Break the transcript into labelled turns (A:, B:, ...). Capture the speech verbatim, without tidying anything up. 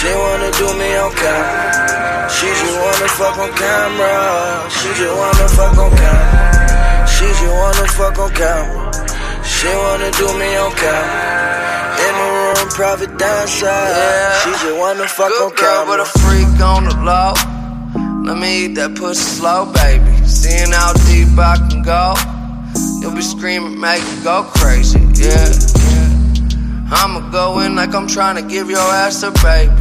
A: She wanna do me on camera. She just wanna fuck on camera. She just wanna fuck on camera. She just wanna fuck on camera. She wanna do me on camera. In the room, private dancer. Yeah. She just wanna fuck
B: Good
A: on camera.
B: girl, but a freak on the low. Let me eat that pussy slow, baby. Seeing how deep I can go. You'll be screaming, make it go crazy, yeah, yeah. I'ma go in like I'm trying to give your ass a baby.